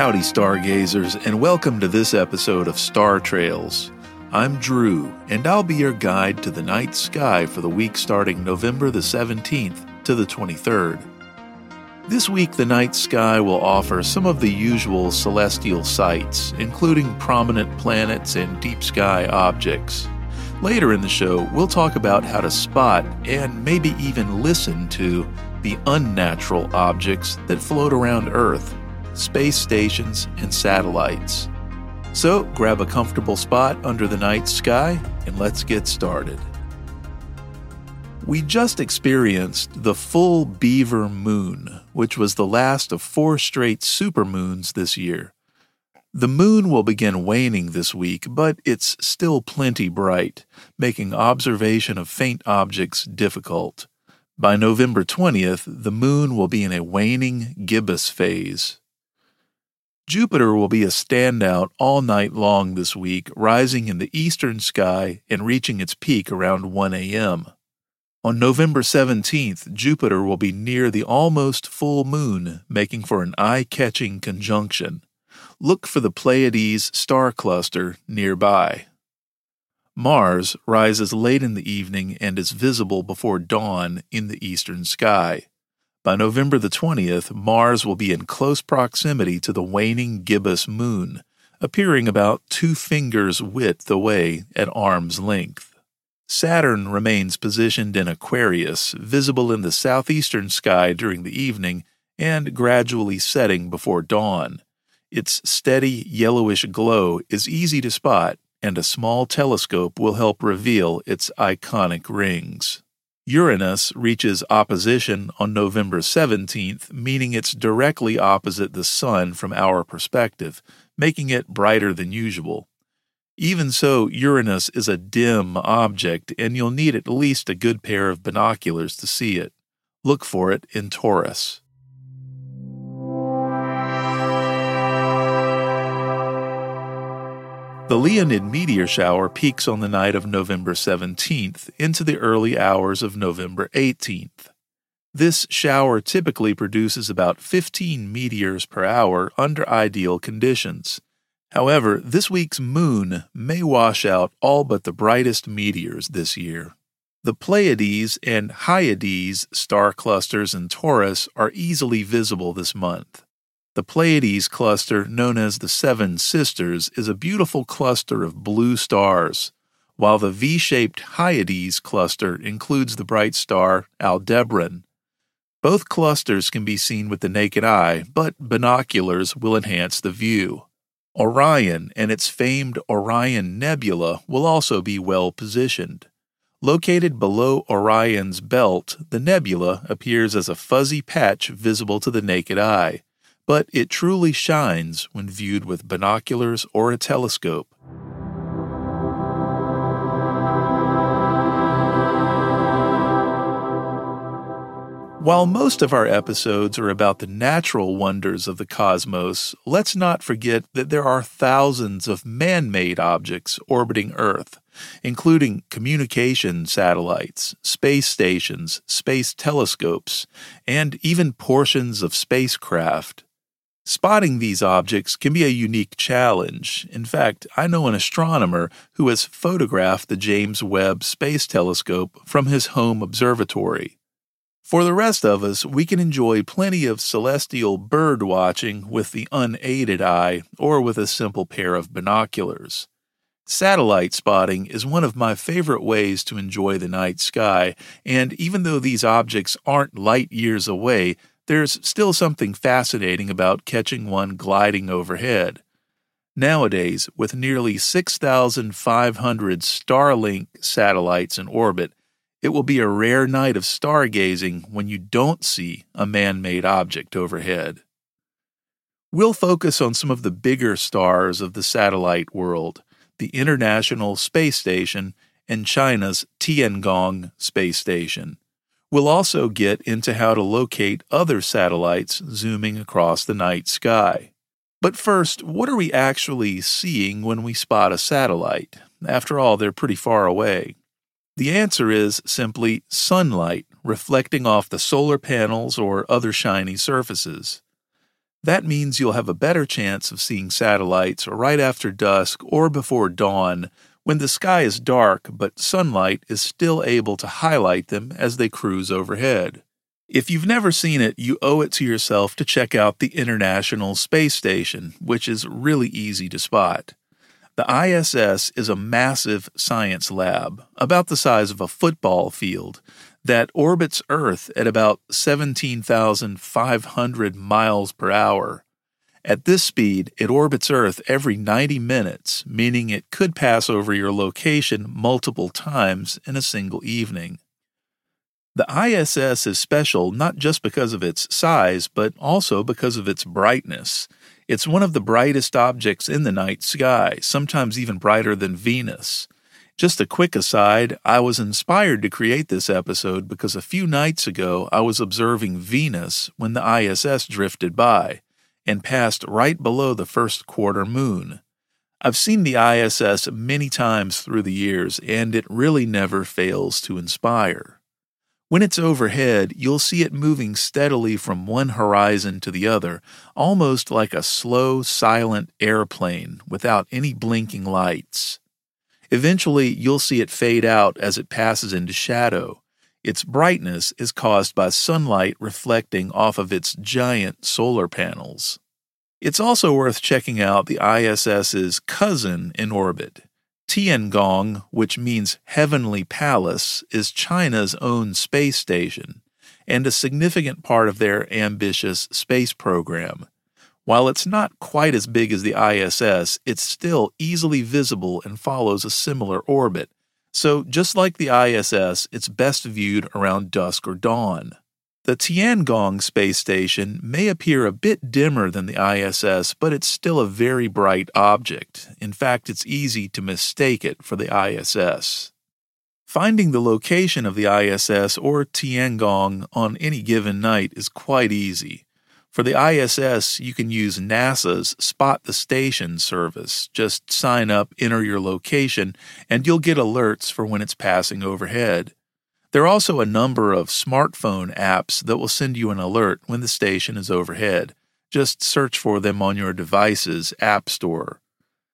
Howdy, stargazers, and welcome to this episode of Star Trails. I'm Drew, and I'll be your guide to the night sky for the week starting November the 17th to the 23rd. This week, the night sky will offer some of the usual celestial sights, including prominent planets and deep sky objects. Later in the show, we'll talk about how to spot and maybe even listen to the unnatural objects that float around Earth, space stations, and satellites. So, grab a comfortable spot under the night sky and let's get started. We just experienced the full Beaver moon, which was the last of 4 straight supermoons this year. The moon will begin waning this week, but it's still plenty bright, making observation of faint objects difficult. By November 20th, the moon will be in a waning gibbous phase. Jupiter will be a standout all night long this week, rising in the eastern sky and reaching its peak around 1 a.m. On November 17th, Jupiter will be near the almost full moon, making for an eye-catching conjunction. Look for the Pleiades star cluster nearby. Mars rises late in the evening and is visible before dawn in the eastern sky. By November the 20th, Mars will be in close proximity to the waning gibbous moon, appearing about 2 fingers' width away at arm's length. Saturn remains positioned in Aquarius, visible in the southeastern sky during the evening and gradually setting before dawn. Its steady yellowish glow is easy to spot, and a small telescope will help reveal its iconic rings. Uranus reaches opposition on November 17th, meaning it's directly opposite the Sun from our perspective, making it brighter than usual. Even so, Uranus is a dim object, and you'll need at least a good pair of binoculars to see it. Look for it in Taurus. The Leonid meteor shower peaks on the night of November 17th into the early hours of November 18th. This shower typically produces about 15 meteors per hour under ideal conditions. However, this week's moon may wash out all but the brightest meteors this year. The Pleiades and Hyades star clusters in Taurus are easily visible this month. The Pleiades cluster, known as the Seven Sisters, is a beautiful cluster of blue stars, while the V-shaped Hyades cluster includes the bright star Aldebaran. Both clusters can be seen with the naked eye, but binoculars will enhance the view. Orion and its famed Orion Nebula will also be well positioned. Located below Orion's belt, the nebula appears as a fuzzy patch visible to the naked eye, but it truly shines when viewed with binoculars or a telescope. While most of our episodes are about the natural wonders of the cosmos, let's not forget that there are thousands of man-made objects orbiting Earth, including communication satellites, space stations, space telescopes, and even portions of spacecraft. Spotting these objects can be a unique challenge. In fact, I know an astronomer who has photographed the James Webb Space Telescope from his home observatory. For the rest of us, we can enjoy plenty of celestial bird watching with the unaided eye or with a simple pair of binoculars. Satellite spotting is one of my favorite ways to enjoy the night sky, and even though these objects aren't light years away, there's still something fascinating about catching one gliding overhead. Nowadays, with nearly 6,500 Starlink satellites in orbit, it will be a rare night of stargazing when you don't see a man-made object overhead. We'll focus on some of the bigger stars of the satellite world, the International Space Station and China's Tiangong Space Station. We'll also get into how to locate other satellites zooming across the night sky. But first, what are we actually seeing when we spot a satellite? After all, they're pretty far away. The answer is simply sunlight reflecting off the solar panels or other shiny surfaces. That means you'll have a better chance of seeing satellites right after dusk or before dawn, when the sky is dark but sunlight is still able to highlight them as they cruise overhead. If you've never seen it, you owe it to yourself to check out the International Space Station, which is really easy to spot. The ISS is a massive science lab, about the size of a football field, that orbits Earth at about 17,500 miles per hour. At this speed, it orbits Earth every 90 minutes, meaning it could pass over your location multiple times in a single evening. The ISS is special not just because of its size, but also because of its brightness. It's one of the brightest objects in the night sky, sometimes even brighter than Venus. Just a quick aside, I was inspired to create this episode because a few nights ago I was observing Venus when the ISS drifted by and passed right below the first quarter moon. I've seen the ISS many times through the years, and it really never fails to inspire. When it's overhead, you'll see it moving steadily from one horizon to the other, almost like a slow, silent airplane without any blinking lights. Eventually, you'll see it fade out as it passes into shadow. Its brightness is caused by sunlight reflecting off of its giant solar panels. It's also worth checking out the ISS's cousin in orbit. Tiangong, which means Heavenly Palace, is China's own space station and a significant part of their ambitious space program. While it's not quite as big as the ISS, it's still easily visible and follows a similar orbit. So, just like the ISS, it's best viewed around dusk or dawn. The Tiangong space station may appear a bit dimmer than the ISS, but it's still a very bright object. In fact, it's easy to mistake it for the ISS. Finding the location of the ISS or Tiangong on any given night is quite easy. For the ISS, you can use NASA's Spot the Station service. Just sign up, enter your location, and you'll get alerts for when it's passing overhead. There are also a number of smartphone apps that will send you an alert when the station is overhead. Just search for them on your device's app store.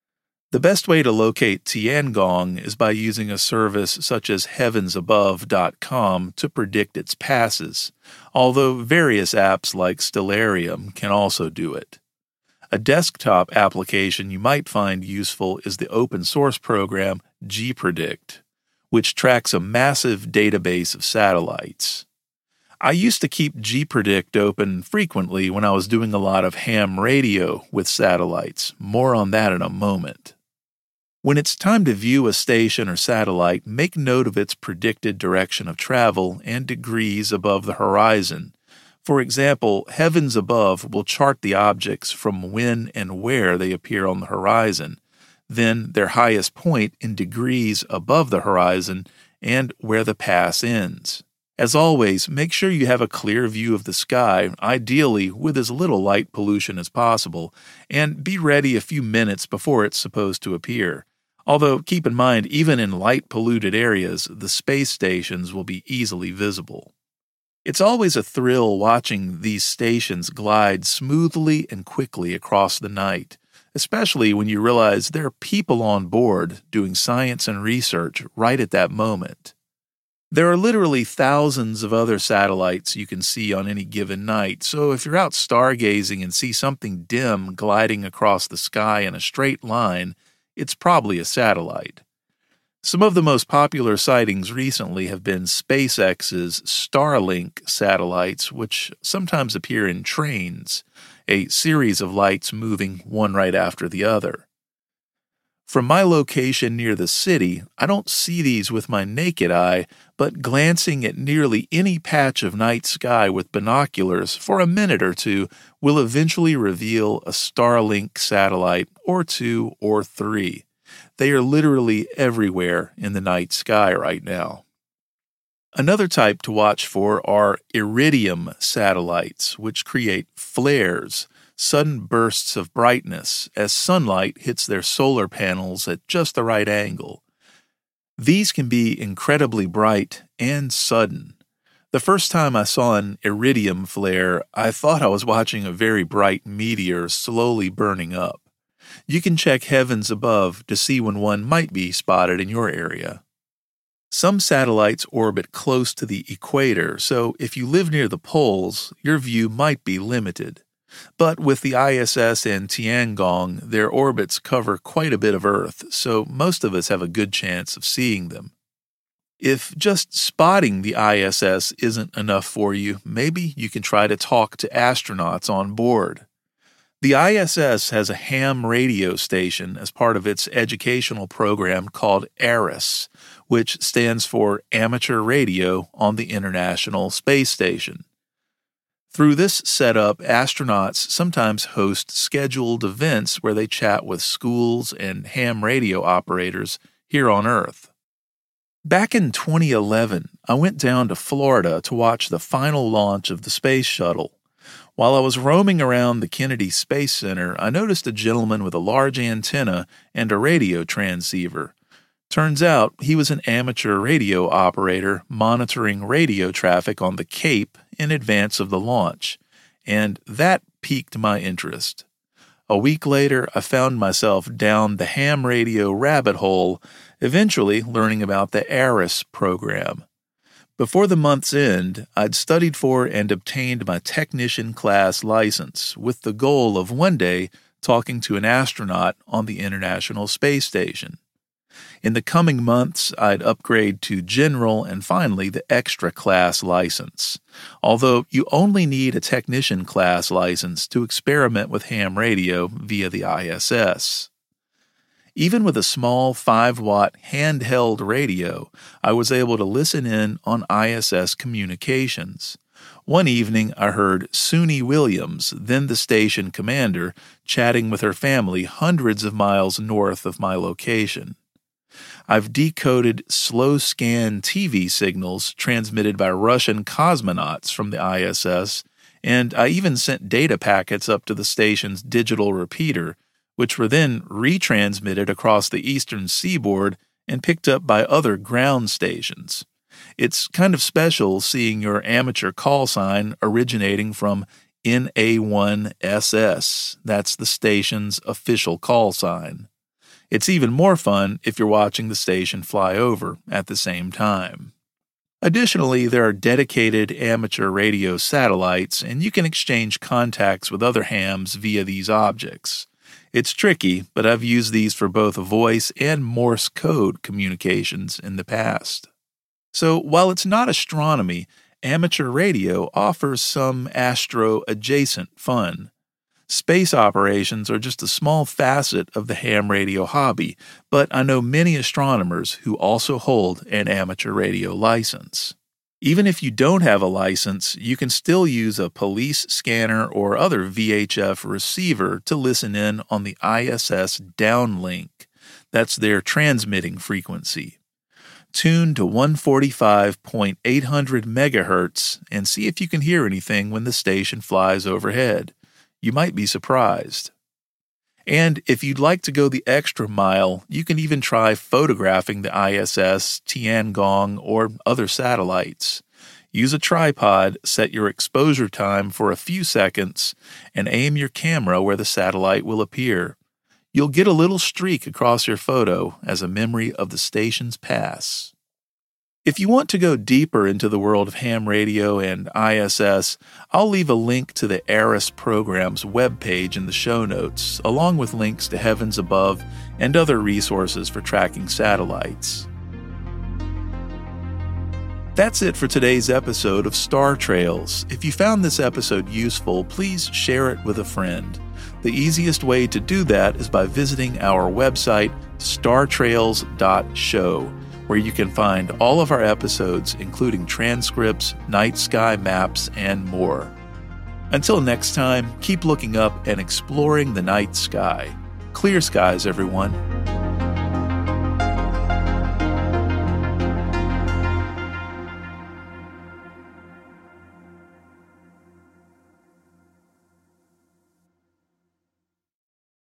The best way to locate Tiangong is by using a service such as heavensabove.com to predict its passes, although various apps like Stellarium can also do it. A desktop application you might find useful is the open-source program gPredict, which tracks a massive database of satellites. I used to keep gPredict open frequently when I was doing a lot of ham radio with satellites. More on that in a moment. When it's time to view a station or satellite, make note of its predicted direction of travel and degrees above the horizon. For example, Heavens Above will chart the objects from when and where they appear on the horizon, then their highest point in degrees above the horizon, and where the pass ends. As always, make sure you have a clear view of the sky, ideally with as little light pollution as possible, and be ready a few minutes before it's supposed to appear. Although, keep in mind, even in light-polluted areas, the space stations will be easily visible. It's always a thrill watching these stations glide smoothly and quickly across the night, especially when you realize there are people on board doing science and research right at that moment. There are literally thousands of other satellites you can see on any given night, so if you're out stargazing and see something dim gliding across the sky in a straight line, it's probably a satellite. Some of the most popular sightings recently have been SpaceX's Starlink satellites, which sometimes appear in trains, a series of lights moving one right after the other. From my location near the city, I don't see these with my naked eye, but glancing at nearly any patch of night sky with binoculars for a minute or two will eventually reveal a Starlink satellite or two or three. They are literally everywhere in the night sky right now. Another type to watch for are iridium satellites, which create flares, sudden bursts of brightness as sunlight hits their solar panels at just the right angle. These can be incredibly bright and sudden. The first time I saw an iridium flare, I thought I was watching a very bright meteor slowly burning up. You can check Heavens Above to see when one might be spotted in your area. Some satellites orbit close to the equator, so if you live near the poles, your view might be limited. But with the ISS and Tiangong, their orbits cover quite a bit of Earth, so most of us have a good chance of seeing them. If just spotting the ISS isn't enough for you, maybe you can try to talk to astronauts on board. The ISS has a ham radio station as part of its educational program called ARISS, which stands for Amateur Radio on the International Space Station. Through this setup, astronauts sometimes host scheduled events where they chat with schools and ham radio operators here on Earth. Back in 2011, I went down to Florida to watch the final launch of the Space Shuttle. While I was roaming around the Kennedy Space Center, I noticed a gentleman with a large antenna and a radio transceiver. Turns out he was an amateur radio operator monitoring radio traffic on the Cape in advance of the launch, and that piqued my interest. A week later, I found myself down the ham radio rabbit hole, eventually learning about the ARISS program. Before the month's end, I'd studied for and obtained my technician class license with the goal of one day talking to an astronaut on the International Space Station. In the coming months, I'd upgrade to general and finally the extra class license, although you only need a technician class license to experiment with ham radio via the ISS. Even with a small 5-watt handheld radio, I was able to listen in on ISS communications. One evening, I heard Suni Williams, then the station commander, chatting with her family hundreds of miles north of my location. I've decoded slow-scan TV signals transmitted by Russian cosmonauts from the ISS, and I even sent data packets up to the station's digital repeater, which were then retransmitted across the eastern seaboard and picked up by other ground stations. It's kind of special seeing your amateur call sign originating from NA1SS. That's the station's official call sign. It's even more fun if you're watching the station fly over at the same time. Additionally, there are dedicated amateur radio satellites, and you can exchange contacts with other hams via these objects. It's tricky, but I've used these for both voice and Morse code communications in the past. So while it's not astronomy, amateur radio offers some astro-adjacent fun. Space operations are just a small facet of the ham radio hobby, but I know many astronomers who also hold an amateur radio license. Even if you don't have a license, you can still use a police scanner or other VHF receiver to listen in on the ISS downlink. That's their transmitting frequency. Tune to 145.800 megahertz and see if you can hear anything when the station flies overhead. You might be surprised. And if you'd like to go the extra mile, you can even try photographing the ISS, Tiangong, or other satellites. Use a tripod, set your exposure time for a few seconds, and aim your camera where the satellite will appear. You'll get a little streak across your photo as a memory of the station's pass. If you want to go deeper into the world of ham radio and ISS, I'll leave a link to the ARISS program's webpage in the show notes, along with links to Heavens Above and other resources for tracking satellites. That's it for today's episode of Star Trails. If you found this episode useful, please share it with a friend. The easiest way to do that is by visiting our website, startrails.show. where you can find all of our episodes, including transcripts, night sky maps, and more. Until next time, keep looking up and exploring the night sky. Clear skies, everyone.